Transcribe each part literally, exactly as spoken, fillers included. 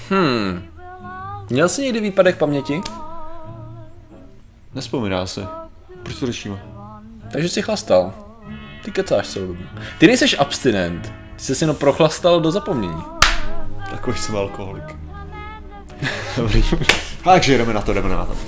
Hmm. Měl jsi někdy výpadek paměti? Nespomíná se. Proč to řešíme? Takže jsi chlastal. Ty kecáš celou dobu. Ty nejseš abstinent. Ty jsi si jenom prochlastal do zapomnění. Takový jsem alkoholik. Dobrý. Takže jdeme na to, jdeme na to.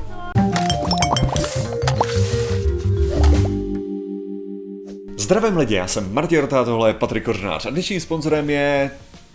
Zdravím lidi, já jsem Martin Rota, tohle je Patrik Kořenář a dnešním sponzorem je...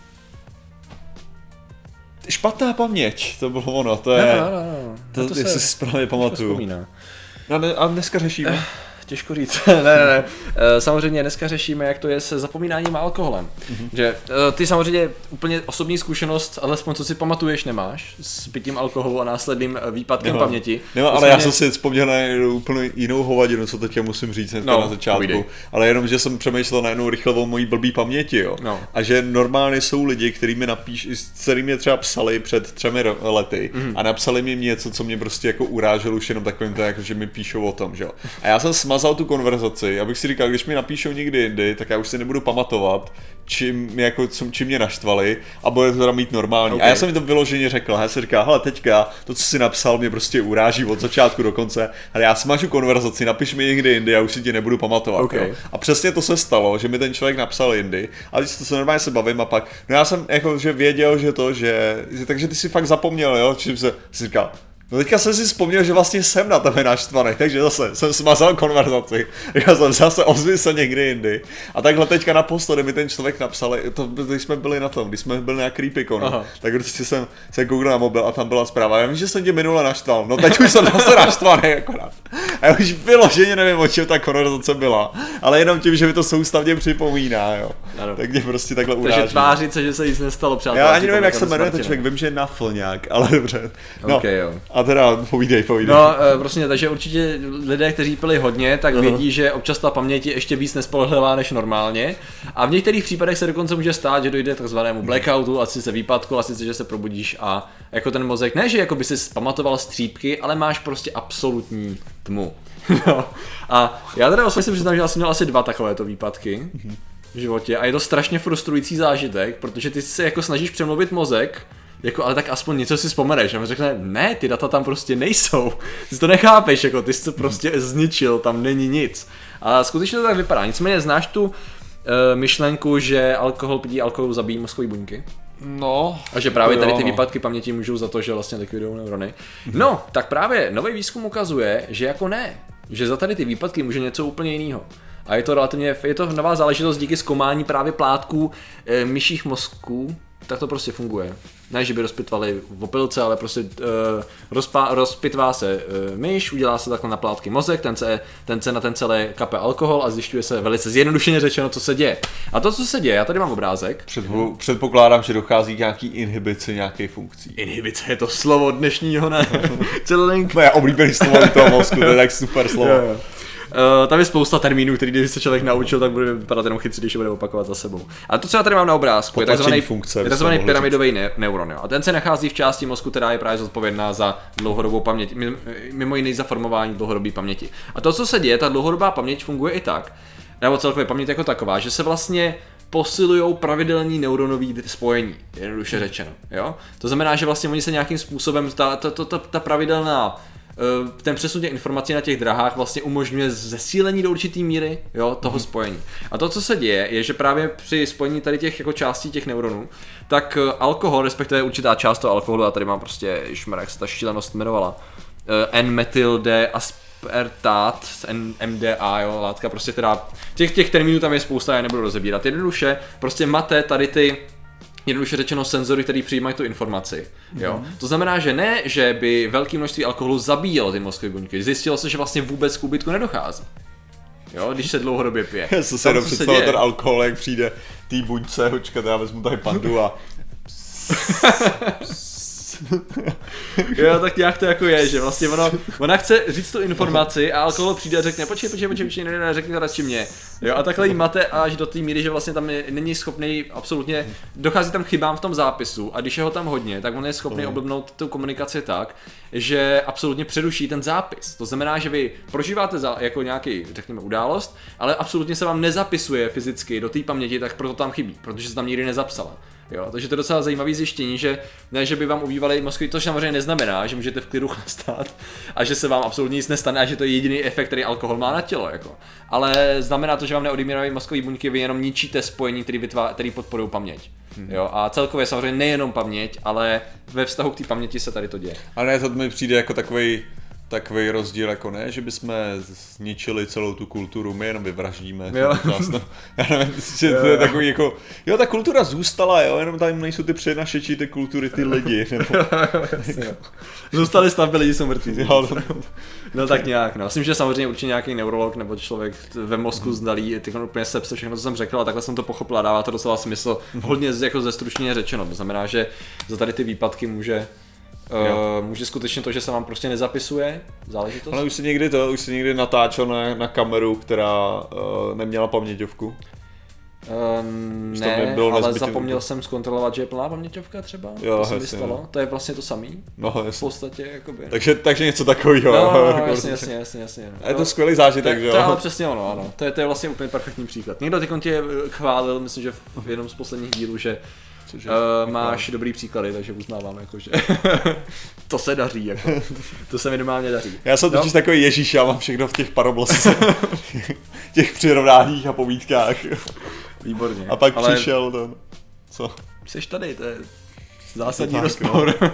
Špatná paměť, to bylo ono, to je... No, no, no. To, to se si správně pamatuju. No, a dneska řešíme... Těžko říct. ne, ne, ne. Samozřejmě dneska řešíme, jak to je se zapomínáním a alkoholem. Mm-hmm. Že ty samozřejmě úplně osobní zkušenost, alespoň co si pamatuješ, nemáš s pitím alkoholu a následným výpadkem Nemám. paměti. Nemám, ale já jsem si vzpomněl na úplně jinou hovadinu, co teďka musím říct no, na začátku. Povídej. Ale jenom, že jsem přemýšlel najednou rychle o mojí blbý paměti, jo. No. A že normálně jsou lidi, kteří mi napíš, s kterými třeba psali před třemi lety mm-hmm. a napsali mi něco, co mě prostě jako uráželo už jenom takovým to, jako, že mi píšou o tom, že jo. A já jsem smazal tu konverzaci, abych si říkal, když mi napíšou někdy jindy, tak já už si nebudu pamatovat, čím, jako, čím mě naštvali a bude to teda mít normální. Okay. A já jsem mi to vyloženě řekl, já si říkal, hele teďka, to co jsi napsal mě prostě uráží od začátku do konce, ale já smažu konverzaci, napiš mi někdy jindy, já už si ti nebudu pamatovat. Okay. A přesně to se stalo, že mi ten člověk napsal jindy, ale když to se normálně se bavím a pak, no já jsem jako, že věděl, že to, že, že takže ty si fakt zapomněl, jo, čím se, si říkal, no teďka jsem si vzpomněl, že vlastně jsem na tebe naštvaný, takže zase jsem smazal konverzaci, já jsem zase ozvi se někdy jindy. A takhle teďka naposledy mi ten člověk napsal, to, když jsme byli na tom, když jsme byli na Creepyconu, tak prostě jsem se koukal na mobil a tam byla zpráva, já vím, že jsem tě minule naštval, no teď už jsem zase naštvaný akorát. A já už vyloženě nevím, o čem ta konverzace byla, ale jenom tím, že mi to soustavně připomíná, jo. Ano. Tak mě prostě takhle uráží. Takže tvářit se, že se nic nestalo, přátelé. Já ani nevím, jak se jmenuje ten člověk, vím, že je Nafl nějak, ale dobře. No. Okay, jo. A teda povídej, povídej. No, prostě, takže určitě lidé, kteří pili hodně, tak uh-huh. vědí, že občas ta paměť je ještě víc nespolehlivá než normálně. A v některých případech se dokonce může stát, že dojde k takzvanému blackoutu, a sice výpadku, a sice, že se probudíš a jako ten mozek, ne, že jako by si pamatoval střípky, ale máš prostě absolutní tmu. No. A já teda osobně si přiznám, že já jsem měl asi dva takovéto výpadky uh-huh. v životě a je to strašně frustrující zážitek, protože ty se jako snažíš přemluvit mozek, jako, ale tak aspoň něco si vzpomeneš. A on řekne, ne, ty data tam prostě nejsou. Ty to nechápeš, jako, ty jsi to prostě zničil, tam není nic. A skutečně to tak vypadá. Nicméně znáš tu uh, myšlenku, že alkohol, pití alkoholu zabíjí mozkové buňky? No. A že právě tady ty výpadky paměti můžou za to, že vlastně likvidují neurony. No, tak právě nový výzkum ukazuje, že jako ne. Že za tady ty výpadky může něco úplně jiného. A je to relativně, je to nová záležitost díky zkoumání právě plátků e, myších mozků, tak to prostě funguje. Ne, že by rozpitvali v opilce, ale prostě uh, rozpa, rozpitvá se uh, myš, udělá se takhle na plátky mozek, ten se, ten se na ten celé kape alkohol a zjišťuje se velice zjednodušeně řečeno, co se děje. A to, co se děje, já tady mám obrázek. Předpo, předpokládám, že dochází k nějaký inhibici nějaké funkcí. Inhibice je to slovo dnešního, ne? Celý Moje oblíbený slovo toho mozku, to je tak super slovo. Jo, jo. Uh, tam je spousta termínů, který když se člověk naučil, tak bude vypadat jenom chytře, když je bude opakovat za sebou. A to, co já tady mám na obrázku, je takzvaný, funkce, je takzvaný pyramidový ne- neuron. Jo. A ten se nachází v části mozku, která je právě zodpovědná za dlouhodobou paměť, mimo jiné za formování dlouhodobé paměti. A to, co se děje, ta dlouhodobá paměť funguje i tak, nebo celkově paměť jako taková, že se vlastně posilujou pravidelní neuronový spojení, jednoduše řečeno. Jo? To znamená, že vlastně oni se nějakým způsobem, ta, ta, ta, ta pravidelná ten přesun těch informací na těch drahách vlastně umožňuje zesílení do určitý míry, jo, toho spojení. A to, co se děje, je, že právě při spojení tady těch jako částí těch neuronů, tak alkohol, respektive určitá část toho alkoholu, a tady mám prostě, ježmar, jak se ta šílenost jmenovala, N-metyl D aspartát, M D A, jo, látka prostě teda, těch, těch termínů tam je spousta, já nebudu rozebírat. Jednoduše, prostě mate tady ty jednoduše řečeno senzory, který přijímají tu informaci. Jo? Mm. To znamená, že ne, že by velké množství alkoholu zabíjelo ty mozkové buňky. Zjistilo se, že vlastně vůbec k úbytku nedochází. Jo, když se dlouhodobě pije. Já jsem se jenom představil ten alkohol, jak přijde tý buňce, hočkat, já vezmu tady pandu a... Jo, tak nějak to jako je, že vlastně ono, ona chce říct tu informaci a alkohol přijde a řekne, počkej, počkej, počkej, počkej, ne, ne, řekni to radši mě. Jo, a takhle jí mate až do té míry, že vlastně tam je, není schopný absolutně, dochází tam chybám v tom zápisu a když je ho tam hodně, tak on je schopný oblbnout tu komunikaci tak, že absolutně přeruší ten zápis. To znamená, že vy prožíváte za, jako nějaký, řekněme, událost, ale absolutně se vám nezapisuje fyzicky do té paměti, tak proto tam chybí, protože se tam nikdy nezapsala. Jo, takže to je docela zajímavé zjištění, že ne, že by vám ubývaly mozkový, to samozřejmě neznamená, že můžete v klidu chlastat a že se vám absolutně nic nestane a že to je jediný efekt, který alkohol má na tělo, jako. Ale znamená to, že vám neodumírají mozkový buňky, vy jenom ničíte spojení, který, vytvá, který podporují paměť. Hmm. Jo, a celkově samozřejmě nejenom paměť, ale ve vztahu k té paměti se tady to děje. Ale ne, to mi přijde jako takovej takový rozdíl, jako ne, že bychom zničili celou tu kulturu, my jenom vyvraždíme. Jo. Já nevím, že to je takový jako, jo, ta kultura zůstala, jo, jenom tam nejsou ty přenašeči ty kultury, ty lidi. Nebo... Jasně, jo. Zůstali stavby, lidi jsou mrtví. Jo, to... No tak nějak, no. Myslím, že samozřejmě určitě nějaký neurolog nebo člověk ve mozku zdalí, ty úplně sepse všechno, co jsem řekl, a takhle jsem to pochopil a dává to docela smysl. Hodně jako zestručně řečeno, to znamená, že za tady ty výpadky může Uh, může skutečně to, že se vám prostě nezapisuje záležitost? Ale už si někdy to, už si někdy natáčel na, na kameru, která uh, neměla paměťovku? Uh, ne, ale nezbytný. Zapomněl jsem zkontrolovat, že je plná paměťovka třeba, jo, to se mi stalo, to je vlastně to samý, no, v podstatě jakoby. Takže, takže něco takového. No, no, no jasně, jasně, jasně, jasně. A je to skvělý zážitek, že jo? To je ale přesně ono, ano, to je, to je vlastně úplně perfektní příklad. Někdo teď tě chválil, myslím, že v jednom z posledních dílů, že Cože, uh, máš dobrý příklady, takže uznávám, jakože to se daří, jako. To se mi normálně daří. Já jsem totiž no? takový Ježíš, já mám všechno v těch parablosech, těch přirovnáních a povídkách. Výborně. A pak ale... přišel ten, co? Jseš tady, to je zásadní rozpor. No.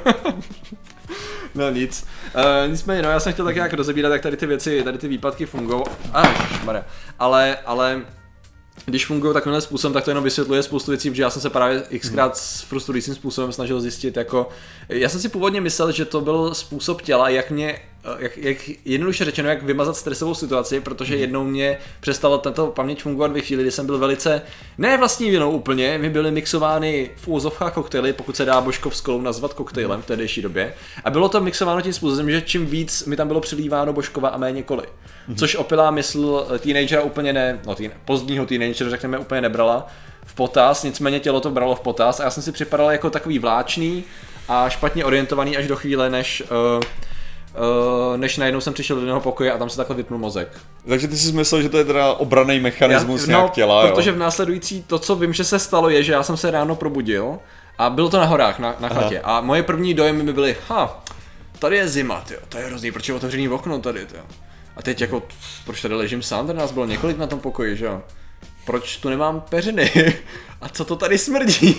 No nic. Uh, nicméně, no já jsem chtěl tak nějak rozebírat, jak tady ty věci, tady ty výpadky fungují. Ah, Maria. Ale, ale když fungují takovýmhle způsobem, tak to jenom vysvětluje spoustu věcí, protože já jsem se právě xkrát s frustrujícím způsobem snažil zjistit, jako, já jsem si původně myslel, že to byl způsob těla, jak mě, jak, jak jednoduše řečeno, jak vymazat stresovou situaci, protože jednou mě přestala tato paměť fungovat ve chvíli, kdy jsem byl velice, ne vlastní vinou úplně, mi byly mixovány v úzovkách koktejly, pokud se dá Božkov s kolou nazvat koktejlem v tehdejší době, a bylo to mixováno tím způsobem, že čím víc mi tam bylo přilíváno Božkova a méně koly. Což opilá mysl teenagera úplně ne, no tý, pozdního teenagera řekněme úplně nebrala v potaz, nicméně tělo to bralo v potaz a já jsem si připadal jako takový vláčný a špatně orientovaný až do chvíle, než, uh, uh, než najednou jsem přišel do jednoho pokoje a tam se takhle vypnul mozek. Takže ty jsi myslel, že to je teda obranný mechanismus já, nějak no, těla, protože jo? v následující, to co vím, že se stalo je, že já jsem se ráno probudil a bylo to na horách, na, na chatě a moje první dojmy by byly, ha, tady je zima, tyjo, to je hrozný, proč je otevřený okno tady, tyjo. A teď jako, proč tady ležím sám, tady nás bylo několik na tom pokoji, že jo? Proč tu nemám peřiny? A co to tady smrdí?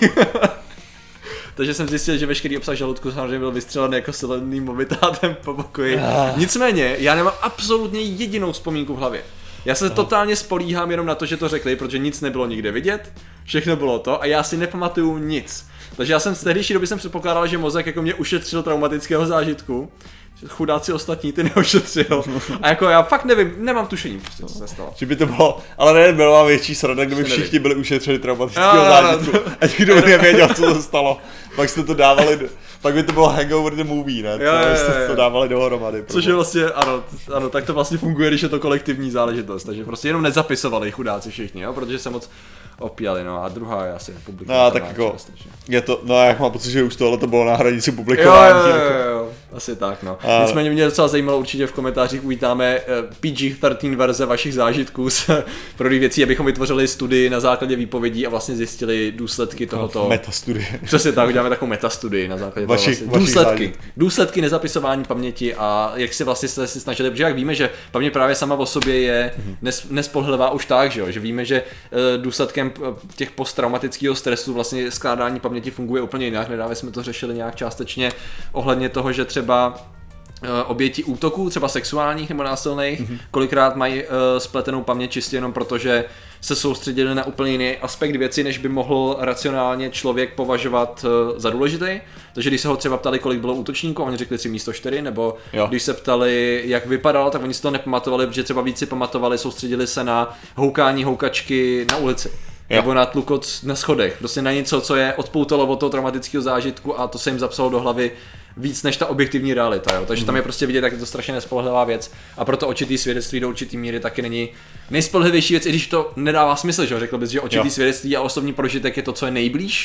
Takže jsem zjistil, že veškerý obsah žaludku samozřejmě byl vystřelený jako sileným mobitátem po pokoji. Nicméně, já nemám absolutně jedinou vzpomínku v hlavě. Já se totálně spolíhám jenom na to, že to řekli, protože nic nebylo nikde vidět, všechno bylo to a já si nepamatuju nic. Takže já jsem z tehdejší doby jsem předpokládal, že mozek jako mě ušetřil traumatického zážitku. Chudáci ostatní ty neošetřil. A jako já fakt nevím, nemám tušení, prostě, co se stalo. Že by to bylo, ale ne, byla větší sranda, kdyby všichni byli ušetřili traumatického zážitku a nikdo by nevěděl, co se stalo. Pak jste to dávali, do, pak by to bylo Hangover the Movie, ne? Jo, jo, jo. Jste to dávali dohromady. Což je vlastně, ano, ano, tak to vlastně funguje, když je to kolektivní záležitost. Takže prostě jenom nezapisovali chudáci všichni, jo, protože se moc opíjali, no a druhá je asi publikování. No tak jako, část, je to, no já mám pocit, že už tohle to bylo na hranici publikování. Jo, jo, jo, jo, asi tak, no. A... Nicméně mě docela zajímalo, určitě v komentářích uvítáme P G třináct verze vašich zážitků z prodej věcí, abychom vytvořili studii na základě výpovědí a vlastně zjistili důsledky tohoto. Metastudie. Přesně tak, uděláme takovou metastudii na základě vašich, vlastně. vašich důsledky. Zážitků. Důsledky nezapisování paměti a jak si vlastně jste si snažili, protože jak víme, že paměť právě sama o sobě je nes, nespolehlivá už tak, že jo, že víme, že důsledkem těch posttraumatického stresu vlastně skládání paměti funguje úplně jinak. Nedávno jsme to řešili nějak částečně ohledně toho, že třeba oběti útoků, třeba sexuálních nebo násilných, mm-hmm. kolikrát mají uh, spletenou paměť čistě jenom proto, že se soustředili na úplně jiný aspekt věci, než by mohl racionálně člověk považovat uh, za důležitý. Takže když se ho třeba ptali, kolik bylo útočníků, oni řekli tři místo čtyři, nebo jo. Když se ptali, jak vypadal, tak oni si to nepamatovali, protože třeba víc si pamatovali, soustředili se na houkání houkačky na ulici. Jo. Nebo na tlukot na schodech, prostě na něco, co je odpoutalo od toho traumatického zážitku a to se jim zapsalo do hlavy víc než ta objektivní realita, jo. Takže mm. tam je prostě vidět, jak je to strašně nespolehlivá věc a proto očitý svědectví do určitý míry taky není nejspolehlivější věc, i když to nedává smysl, že řekl bys, že očitý jo. svědectví a osobní prožitek je to, co je nejblíž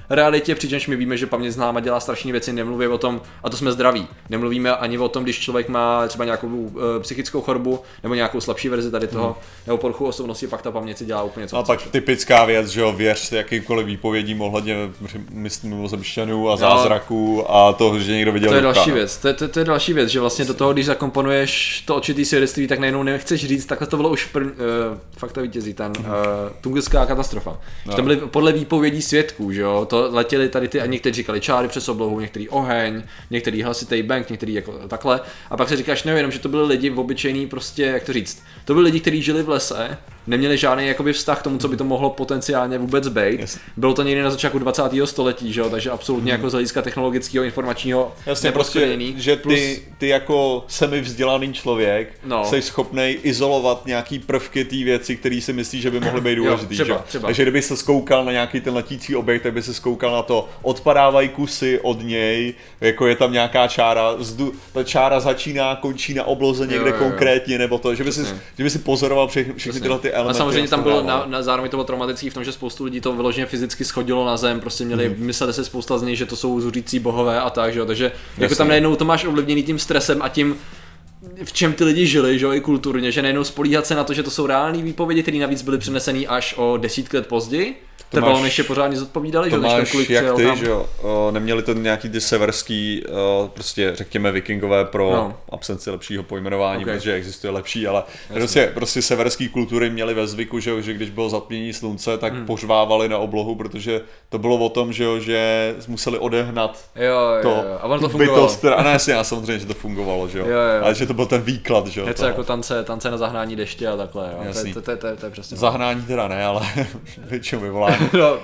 realitě, přičemž my víme, že paměť z náma dělá strašné věci, nemluví o tom, a to jsme zdraví. Nemluvíme ani o tom, když člověk má třeba nějakou uh, psychickou chorobu nebo nějakou slabší verzi tady toho, hmm. nebo poruchu osobnosti, pak ta paměť si dělá úplně co. A pak typická věc, že jo, věř jakýmkoliv výpovědím ohledně mimozemšťanů a zázraků a toho, že někdo viděl. To je ruka, další no. věc. To je, to, to je další věc, že vlastně do toho, když zakomponuješ to očitý svědectví, tak najednou nechceš říct, takhle to bylo už prv, uh, fakt to vítězí, ten uh, tungelská katastrofa. No. Že tam byly podle výpovědí svědků, že jo, to letěli tady ty a někteří říkali čáry přes oblohu, některý oheň, některý hlasitý bank, některý jako takhle. A pak se říkáš, no jenom, že to byli lidi obyčejný prostě, jak to říct. To byli lidi, kteří žili v lese, neměli žádný jakoby vztah k tomu, co by to mohlo potenciálně vůbec být. Yes. Bylo to někdy na začátku dvacátého století, že jo, takže absolutně hmm. jako z hlediska technologického, informačního. Jasně, prostě, že plus... ty, ty jako semivzdělaný člověk no. jsi schopnej izolovat nějaký prvky té věci, které si myslí, že by mohly být důležitý. Jo, třeba, třeba. Takže kdyby se zkoukal na nějaký ten letící objekt, tak by se zkoukal na to, odpadávají kusy od něj, jako je tam nějaká čára, zdu, ta čára začíná, končí na obloze někde jo, jo, jo. konkrétně, nebo to, že by, si, že by si pozoroval všechny, všechny tyhle ty elementy. A samozřejmě tam bylo na, na, zároveň to bylo traumatický v tom, že spoustu lidí to vyloženě fyzicky schodilo na zem, prostě měli, hmm. mysleli se spousta z nich, že to jsou zuřící bohové a tak, že jo, takže Jasně. jako tam najednou to máš ovlivněný tím stresem a tím, v čem ty lidi žili, že jo, i kulturně, že najednou spolíhat se na to, že to jsou reální výpovědi, které navíc byly přenesený až o desítky let později. Trvalo, než je pořádně zodpovídali, to že? Máš kolik jak ty, tam... že jo, o, neměli to nějaký ty severský, o, prostě řekněme vikingové pro no. absenci lepšího pojmenování, okay. protože existuje lepší, ale prostě, prostě severský kultury měli ve zvyku, že, jo, že když bylo zatmění slunce, tak hmm. pořvávali na oblohu, protože to bylo o tom, že, jo, že museli odehnat jo, jo, to, jo. A ono to fungovalo. Bytost, která, ne, jasně, samozřejmě, že to fungovalo, že jo, jo, jo. ale že to byl ten výklad, že jo. Něco jako tance, tance na zahnání deště a takhle, jo. To, to, to, to, to je přesně. Zahnání teda ne, ale většinou vyvolání.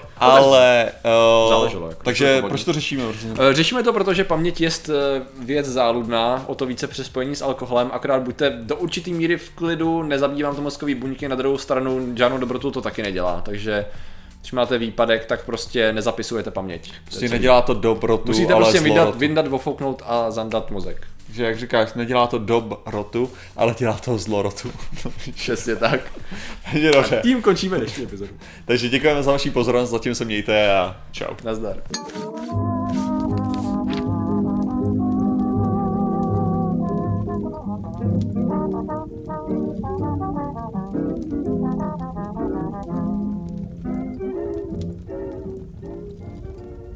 Ale, uh, záleželo, jako, takže proč to řešíme? Řešíme to, protože paměť je věc záludná, o to více při spojení s alkoholem, akorát buďte do určitý míry v klidu, nezabývám to mozkový buňky, na druhou stranu žádnou dobrotu to taky nedělá, takže když máte výpadek, tak prostě nezapisujete paměť. Prostě nedělá to dobrotu, musíte ale prostě vyndat, vyndat, ofouknout a zandat mozek. Že jak říkáš, nedělá to dobrotu, ale dělá to zlorotu. Přesně tak. Takže dobře. A tím končíme dnešní epizodu. Takže děkujeme za vaši pozornost, zatím se mějte a čau. Nazdar.